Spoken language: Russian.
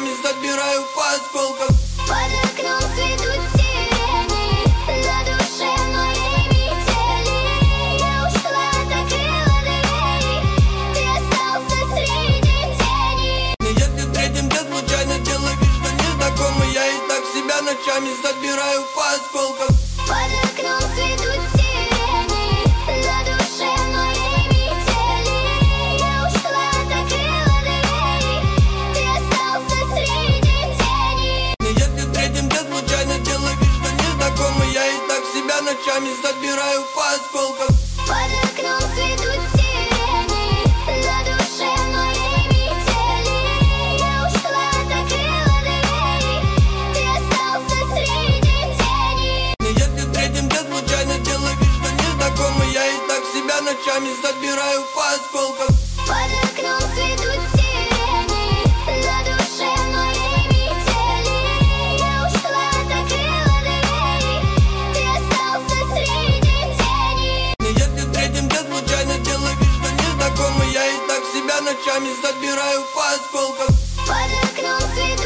ночами забираю по осколкам. Под окном цветут сирени, на душе моей метели. Я ушла, закрыла двери, ты остался среди теней. Если в третьем дне случайно делаю вид, что незнакомый, я и так себя ночами забираю по осколкам. Под окном цветут сирени, на душе моей метели. Я ушла, закрыла двери, ты остался среди теней. Если в третьем дне случайно делаю вид, что незнакомый, я и так себя ночами забираю по осколкам. Под окном цветут сирени, на душе моей метели. Я ушла, закрыла двери, ты остался среди теней. Если в третьем дне случайно делаю вид, что незнакомый, я и так себя ночами забираю по осколкам. Под окном цветут сирени, на душе моей метели. Я ушла, закрыла двери, ты остался среди теней. Если в третьем дне случайно делаю вид, что незнакомый, я и так себя ночами забираю по осколкам. Под окном цветут